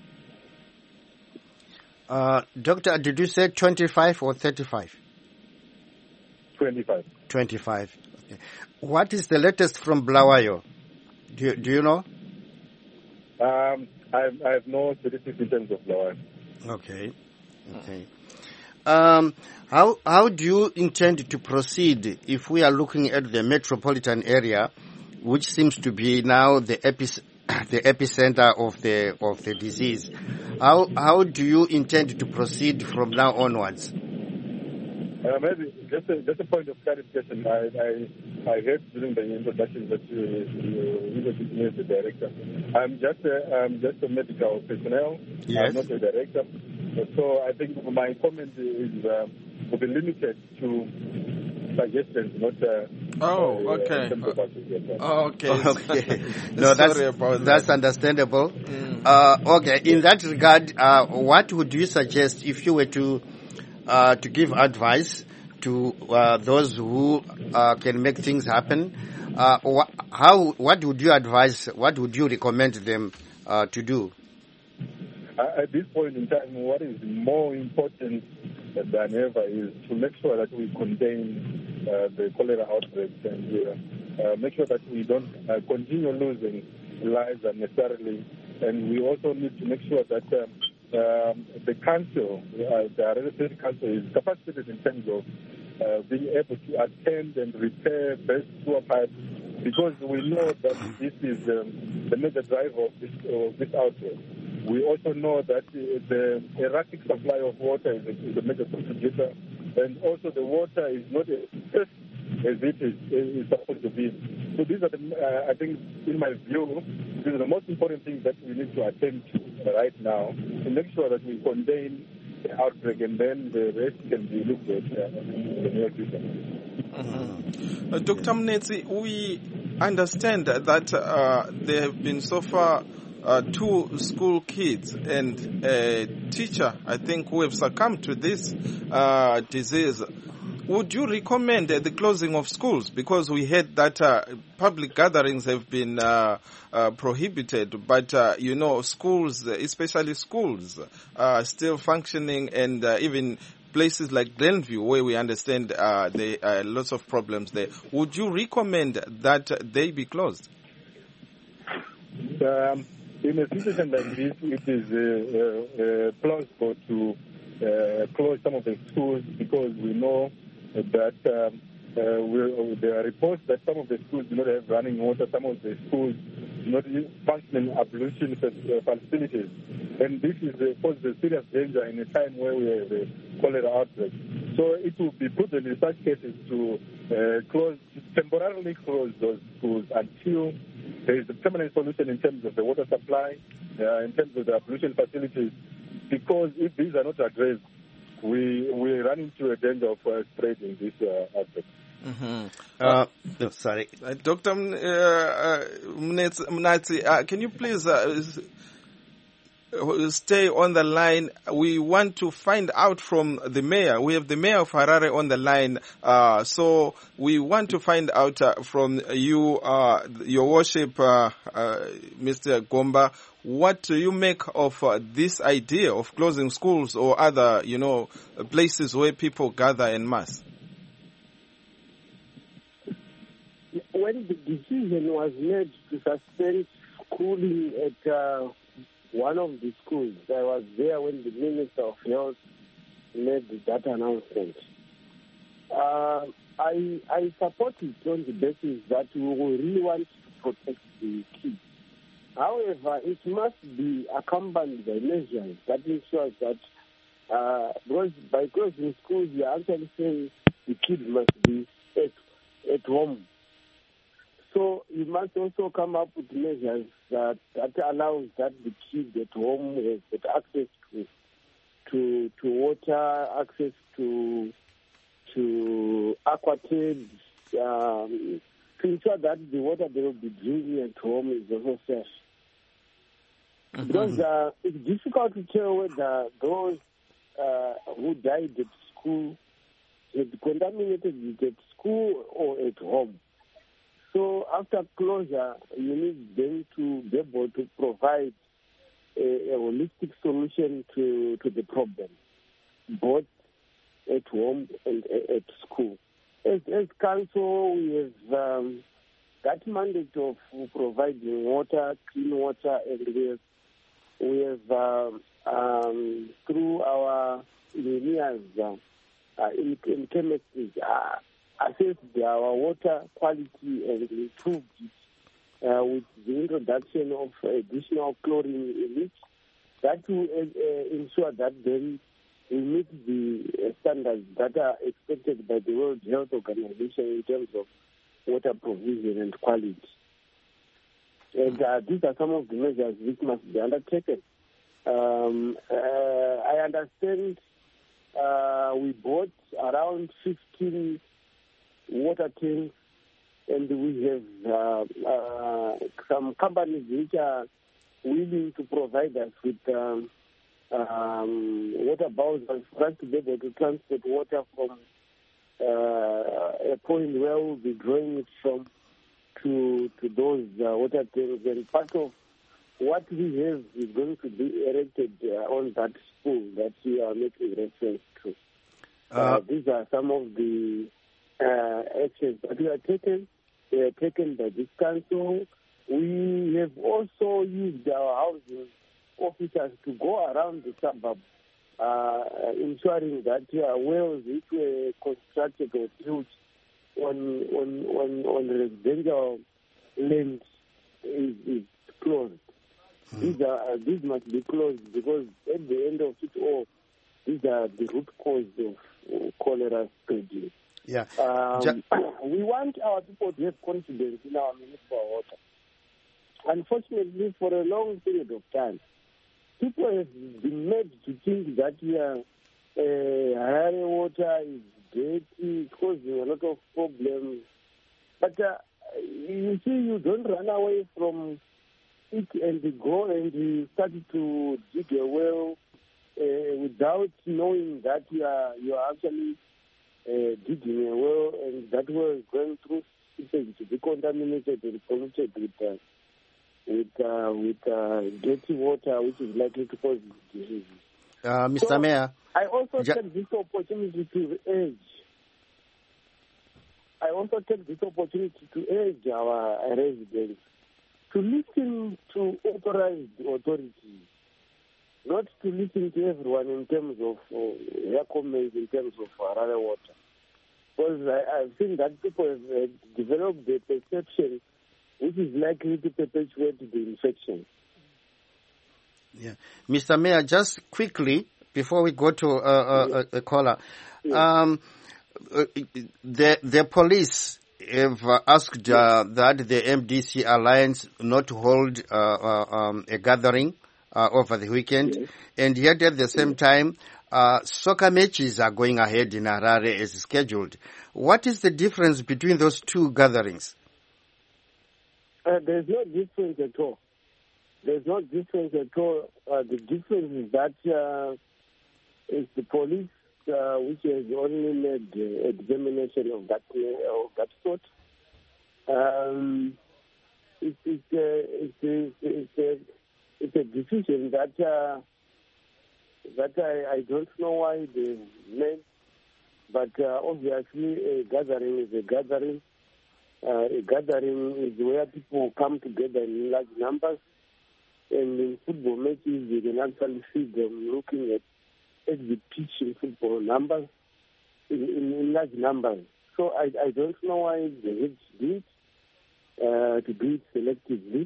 Uh, Doctor, did you say twenty-five or thirty-five? twenty-five. twenty-five. Okay. What is the latest from Bulawayo? Do you, do you know? Um, I, have, I have no statistics in terms of Bulawayo. Okay. Okay. Um, how how do you intend to proceed if we are looking at the metropolitan area, which seems to be now the epic the epicenter of the of the disease? How how do you intend to proceed from now onwards? Uh, maybe just a, just a point of clarification. I, I I heard during the introduction that you you introduced me as the director. I'm just a, I'm just a medical personnel. Yes. I'm not a director. So I think my comment is uh, will be limited to suggestions, not. Uh, oh, uh, okay. Uh, oh, okay. Okay. No, that's about that's that. understandable. Mm. Uh, okay. In that regard, uh, what would you suggest if you were to uh, to give advice to uh, those who uh, can make things happen. Uh, wh- how? What would you advise? What would you recommend them uh, to do? Uh, at this point in time, what is more important than ever is to make sure that we contain uh, the cholera outbreaks and uh, uh, make sure that we don't uh, continue losing lives unnecessarily. And we also need to make sure that um, um, the council, uh, the Harare City Council, is capacitated in terms of uh, being able to attend and repair best sewer pipes, because we know that this is um, the major driver of this, of this outbreak. We also know that the erratic supply of water is a, is a major contributor, and also the water is not as safe as it is, is supposed to be. So these are, the, uh, I think, in my view, these are the most important things that we need to attend to right now to make sure that we contain the outbreak, and then the rest can be looked at uh, in the near future. Mm-hmm. Uh, Doctor Mnetsi, we understand that uh, there have been so far Uh, two school kids and a teacher, I think, who have succumbed to this uh, disease. Would you recommend uh, the closing of schools? Because we heard that uh, public gatherings have been uh, uh, prohibited, but, uh, you know, schools, especially schools, are still functioning, and uh, even places like Glenview, where we understand uh, there are lots of problems there. Would you recommend that they be closed? Um. In a situation like this, it is uh, uh, plausible to uh, close some of the schools, because we know that um, uh, we're, there are reports that some of the schools do not have running water, some of the schools do not function ablution facilities. And this is uh, poses a serious danger in a time where we have a cholera outbreak. So it will be prudent in such cases to uh, close, temporarily close those schools until there is a permanent solution in terms of the water supply, uh, in terms of the ablution facilities, because if these are not addressed, we we run into a danger of uh, spreading this uh, outbreak. Mm-hmm. Uh, no, sorry. Uh, Doctor Uh, Mnetsi, uh, can you please uh, stay on the line? We want to find out from the mayor. We have the mayor of Harare on the line, uh, so we want to find out uh, from you, uh, your worship, uh, uh, Mister Gomba, what do you make of uh, this idea of closing schools or other, you know, places where people gather en masse? When the decision was made to suspend schooling at uh, one of the schools, I was there when the Minister of Health made that announcement. Uh, I I support it on the basis that we really want to protect the kids. However, it must be accompanied by measures that ensures that, uh, because by closing schools, we are actually saying the kids must be at, at home. So you must also come up with measures that, that allows that the kids at home has got access to to to water, access to to aquatabs, um, to ensure that the water they will be drinking at home is also safe. Mm-hmm. Because uh, it's difficult to tell whether those uh, who died at school had contaminated at school or at home. So after closure, you need them to be able to provide a, a holistic solution to, to the problem, both at home and at school. As, as council, we have um, that mandate of providing water, clean water, and we have, we have um, um, through our engineers uh, uh, in, in chemistry, uh, assessed our water quality and improved it uh, with the introduction of additional chlorine in it. That will uh, ensure that then we meet the uh, standards that are expected by the World Health Organization in terms of water provision and quality. And uh, these are some of the measures which must be undertaken. Um, uh, I understand uh, we bought around fifteen water tanks, and we have uh, uh, some companies which are willing to provide us with um, um, water bowsers for us to be able to transport water from uh, a point where we'll be drawing it from to to those uh, water tanks. And part of what we have is going to be erected uh, on that school that we are making reference to. Uh, uh, these are some of the uh, actions that we are taken. They are taken by this council. We have also used our housing officers to go around the suburb, uh, ensuring that uh, wells which were constructed or built on on on, on residential land is, is closed. Mm. These are uh, these must be closed because at the end of it all, these are the root cause of uh, cholera spreading. Yeah. Um, ja- we want our people to have confidence in our municipal water. Unfortunately, for a long period of time, people have been made to think that yeah, uh, Harare water is dirty, causing a lot of problems. But uh, you see, you don't run away from it and go and start to dig a well uh, without knowing that you are you are actually uh, digging a well, and that well is going through sewage to be contaminated and polluted with uh, with uh, with uh, dirty water, which is likely to cause diseases. Uh, Mister So, Mayor, I also ja- take this opportunity to urge. I also take this opportunity to urge our residents to listen to authorized authorities, not to listen to everyone in terms of uh, their comments in terms of Harare water. Because I, I've seen that people have uh, developed a perception which is likely to perpetuate the infection. Yeah. Mister Mayor, just quickly, before we go to uh, uh, Yes. a, a caller, Yes. um, uh, the the police have uh, asked uh, that the M D C Alliance not to hold uh, uh, um, a gathering uh, over the weekend, Yes. and yet at the same time, uh, soccer matches are going ahead in Harare as scheduled. What is the difference between those two gatherings? Uh, there's no difference at all. There's no difference at all. Uh, the difference is that uh, it's the police uh, which has only made uh, examination of that uh, of that sort. Um, it's it's a, it's a, it's a, it's a decision that uh, that I, I don't know why they made, but uh, obviously a gathering is a gathering. Uh, a gathering is where people come together in large numbers, and in football matches you can actually see them looking at, at the pitch in football numbers, in, in, in large numbers. So I, I don't know why they had to do it, uh, to do it selectively.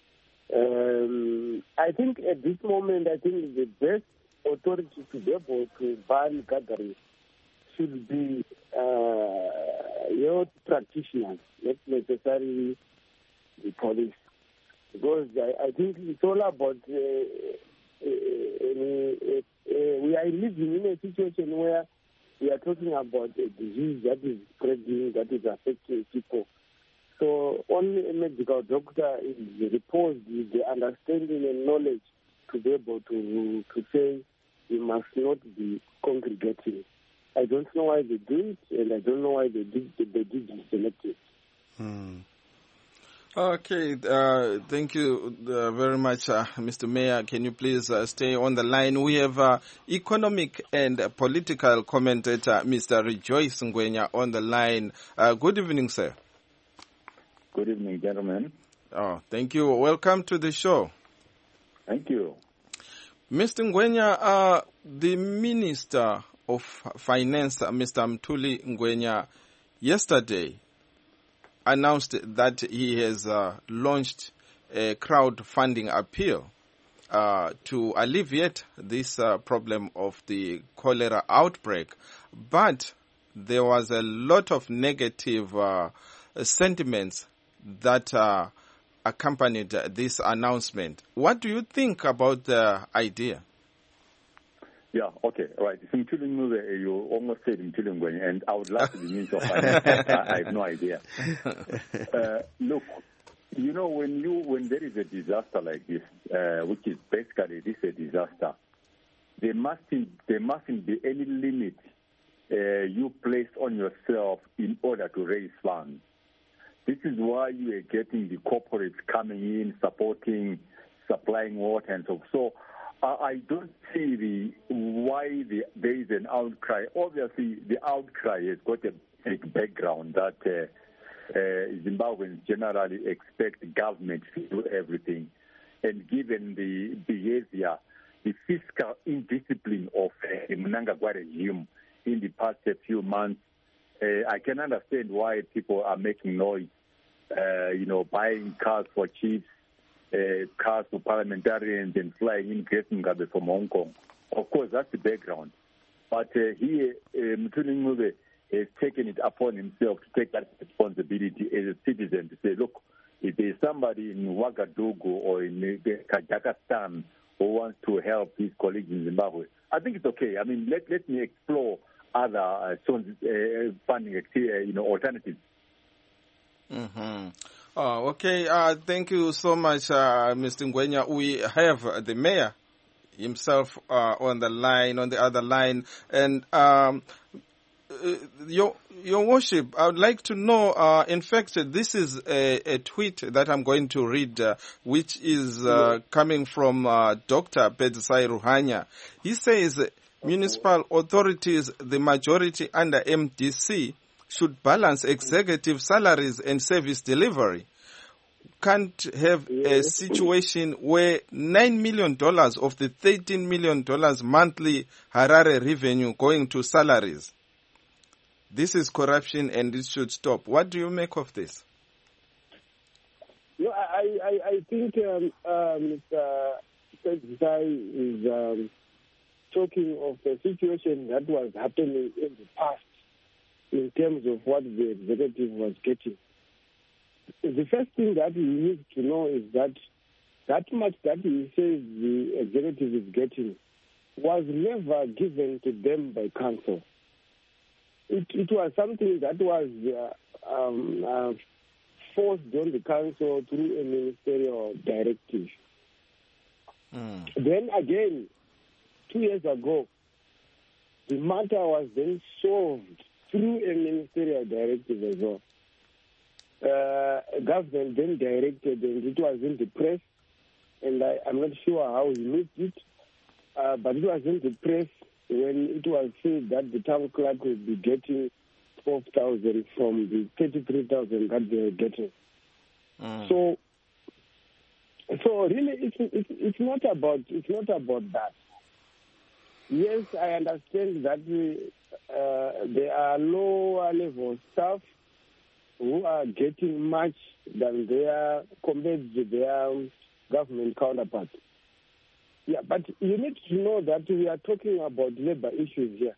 Um, I think at this moment, I think the best authority to be able to ban gatherings should be uh, your practitioners, not necessarily the police. Because I, I think it's all about, uh, uh, uh, uh, we are living in a situation where we are talking about a disease that is spreading, that is affecting people. So only a medical doctor is reposed with the understanding and knowledge to be able to, to say we must not be congregating. I don't know why they do it, and I don't know why they did they did select it. Hmm. Okay, uh, thank you uh, very much, uh, Mister Mayor. Can you please uh, stay on the line? We have uh, economic and uh, political commentator, Mister Rejoice Ngwenya, on the line. Uh, good evening, sir. Good evening, gentlemen. Oh, thank you. Welcome to the show. Thank you. Mister Ngwenya, uh, the Minister of Finance, Mister Mthuli Ngwenya, yesterday announced that he has uh, launched a crowdfunding appeal uh, to alleviate this uh, problem of the cholera outbreak. But there was a lot of negative uh, sentiments that uh, accompanied this announcement. What do you think about the idea? Yeah, okay, right. You almost said Mthuli, and I would like to be Minister of Finance. I, I have no idea. Uh, look, you know, when you when there is a disaster like this, uh, which is basically this a disaster, there mustn't there mustn't be any limit uh, you placed on yourself in order to raise funds. This is why you are getting the corporates coming in, supporting, supplying water and so forth. So uh, I don't see the why the, there is an outcry. Obviously, the outcry has got a big background that uh, uh, Zimbabweans generally expect the government to do everything. And given the behavior, the fiscal indiscipline of uh, the Mnangagwa regime in the past few months, uh, I can understand why people are making noise, uh, you know, buying cars for chiefs, uh, cars for parliamentarians, and flying in Grace Mugabe from Hong Kong. Of course, that's the background. But uh, here, uh, Mthuli Ncube has taken it upon himself to take that responsibility as a citizen to say, look, if there's somebody in Ouagadougou or in Kazakhstan who wants to help his colleagues in Zimbabwe, I think it's okay. I mean, let let me explore other uh, uh, funding, uh, you know, alternatives. Mm-hmm. Oh, okay. Uh, thank you so much, uh, Mister Ngwenya. We have uh, the mayor himself uh, on the line, on the other line, and um, uh, your your worship, I would like to know. Uh, in fact, this is a, a tweet that I'm going to read, uh, which is uh, coming from uh, Doctor Pedzisai Ruhanya. He says, municipal authorities, the majority under M D C, should balance executive salaries and service delivery. Can't have a situation where nine million dollars of the thirteen million dollars monthly Harare revenue going to salaries. This is corruption and it should stop. What do you make of this? No, I, I, I think um, uh, Mister Pedzisai is um, talking of a situation that was happening in the past in terms of what the executive was getting. The first thing that we need to know is that that much that he says the executive is getting was never given to them by council. It, it was something that was uh, um, uh, forced on the council through a ministerial directive. Mm. Then again, two years ago, the matter was then solved through a ministerial directive as well. Uh, government then directed, and it was in the press, and I, I'm not sure how he missed it, uh, but it was in the press when it was said that the town clerk would be getting twelve thousand from the thirty-three thousand that they were getting. Mm. So, so really, it's, it's it's not about it's not about that. Yes, I understand that we, uh, there are lower level staff who are getting much than their compared to their government counterparts. Yeah, but you need to know that we are talking about labor issues here.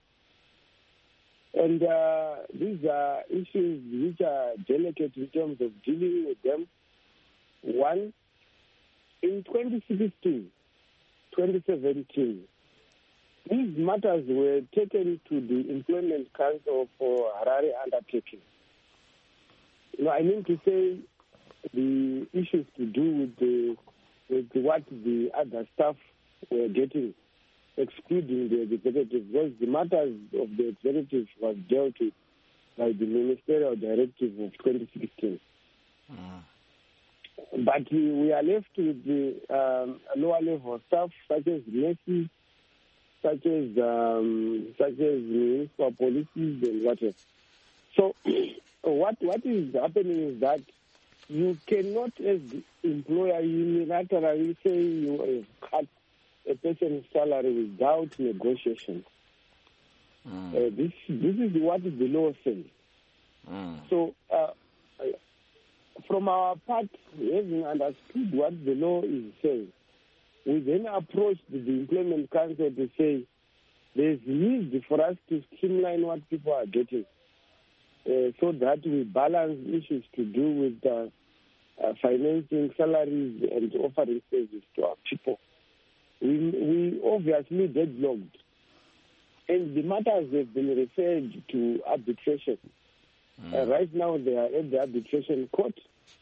And uh, these are issues which are delicate in terms of dealing with them. One, in twenty sixteen, twenty seventeen, these matters were taken to the Employment Council for Harare undertaking. You know, I mean to say the issues to do with the with what the other staff were getting, excluding the executive, because the matters of the executive was dealt with by the ministerial directive of twenty sixteen. Mm. But we are left with the um, lower level staff, such as nurses, such as um, such as municipal policies and whatever. So, what what is happening is that you cannot, as the employer, unilaterally say you have cut a person's salary without negotiation. Mm. Uh, this this is what the law says. Mm. So, uh, from our part, having understood what the law is saying, we then approached the Employment Council to say there's need for us to streamline what people are getting, uh, so that we balance issues to do with uh, uh, financing salaries and offering services to our people. We, we obviously deadlocked, and the matters have been referred to arbitration. Mm. Uh, right now, they are at the arbitration court.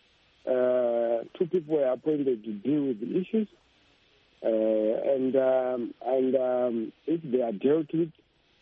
Uh, two people were appointed to deal with the issues. Uh, and um, and um, if they are dealt with,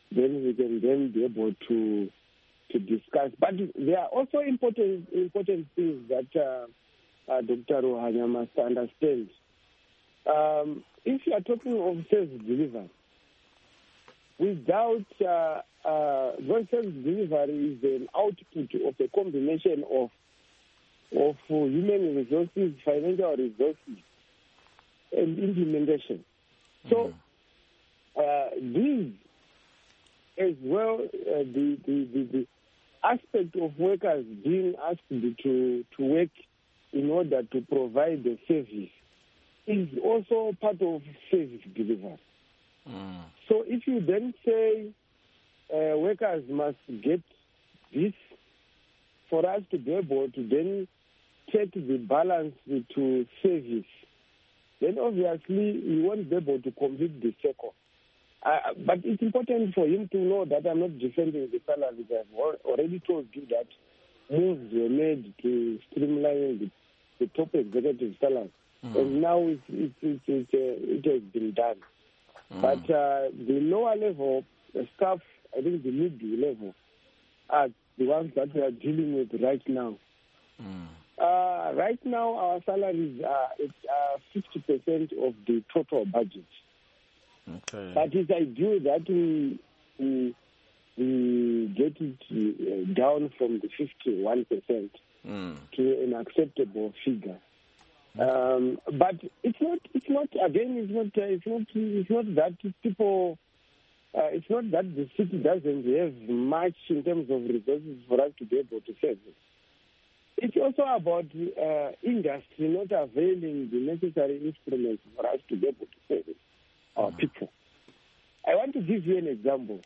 then we can then be able to to discuss. But there are also important important things that uh, uh, Doctor Ruhanya must understand. Um, if you are talking of service delivery, without uh, uh, service delivery is an output of a combination of of human resources, financial resources, and implementation. Mm-hmm. So uh, these, as well, uh, the, the, the, the aspect of workers being asked to, to work in order to provide the service is also part of service delivery. Mm. So if you then say uh, workers must get this for us to be able to then take the balance to service, then obviously we won't be able to complete the circle. Uh, but it's important for him to know that I'm not defending the salaries. I've already told you that moves were made to streamline the, the top executive salary. Mm. And now it's, it's, it's, it's, uh, it has been done. Mm. But uh, the lower level the staff, I think the mid level, are the ones that we are dealing with right now. Mm. Uh, right now, our salaries are at fifty percent of the total budget. Okay. But it's ideal that we, we, we get it down from the fifty-one percent mm. to an acceptable figure. Um, but it's not. It's not. Again, it's not. Uh, it's not. It's not that people. Uh, it's not that the city doesn't have much in terms of resources for us to be able to serve it. It's also about uh, industry not availing the necessary instruments for us to be able to serve our people. I want to give you an example.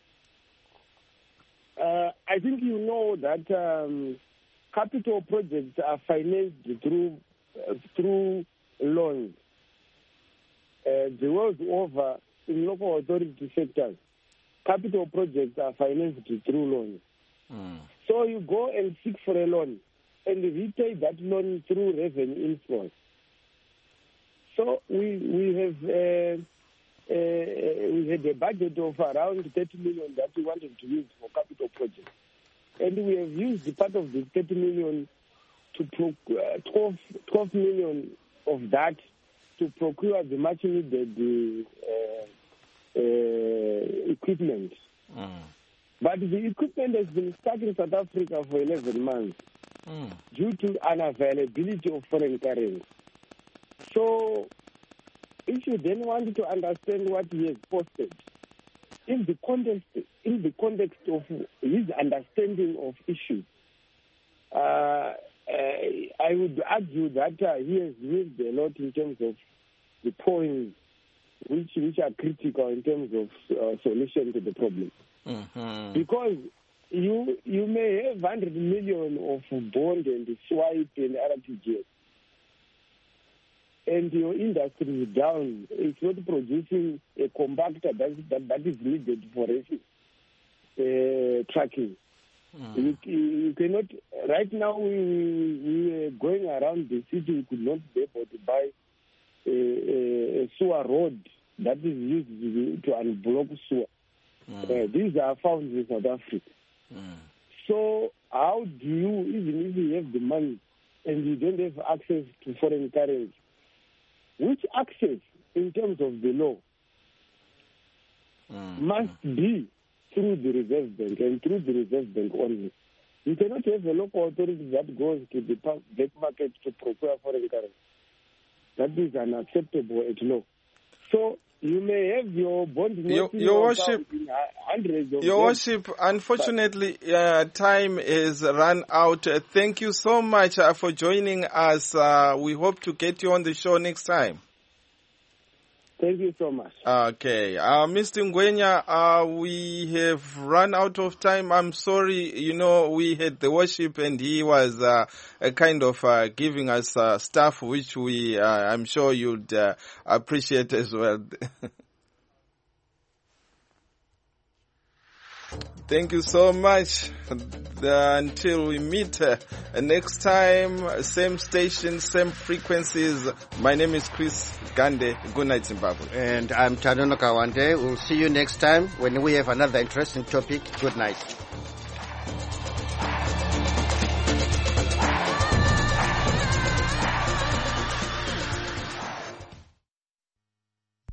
Uh, I think you know that um, capital projects are financed through uh, through loans. Uh, the world over, in local authority sectors, capital projects are financed through loans. Mm. So you go and seek for a loan and repay that loan through revenue inflows. So we we have uh, uh, we had a budget of around thirty million that we wanted to use for capital projects, and we have used part of the thirty million to pro- uh, twelve, twelve million of that to procure the much needed uh, uh, equipment. Mm. But the equipment has been stuck in South Africa for eleven months. Mm. Due to unavailability of foreign currency. So, if you then want to understand what he has posted, in the context, in the context of his understanding of issues, uh, uh, I would argue that uh, he has missed a lot in terms of the points which which are critical in terms of uh, solution to the problem, mm-hmm. because. You you may have one hundred million of bond and swipe and R T G S, and your industry is down. It's not producing a compactor that that, that is needed for uh, tracking. Mm. You, you cannot. Right now, we we are going around the city. We could not be able to buy a, a, a sewer road that is used to unblock sewer. Mm. Uh, these are found in South Africa. Mm. So how do you, even if you have the money and you don't have access to foreign currency, which access in terms of the law mm. must be through the Reserve Bank and through the Reserve Bank only. You cannot have a local authority that goes to the black market to procure foreign currency. That is unacceptable at law. So you may have your bond your, your worship, hundreds of your them. worship. Unfortunately, uh, time is run out. Uh, thank you so much uh, for joining us. Uh, we hope to get you on the show next time. Thank you so much. Okay. Uh, Mister Ngwenya, uh, we have run out of time. I'm sorry. You know, we had the worship and he was uh, a kind of uh, giving us uh, stuff which we, uh, I'm sure you'd uh, appreciate as well. Thank you so much. Uh, until we meet uh, next time, same station, same frequencies. My name is Chris Gande. Good night, Zimbabwe. And I'm Tanono Kawande. We'll see you next time when we have another interesting topic. Good night.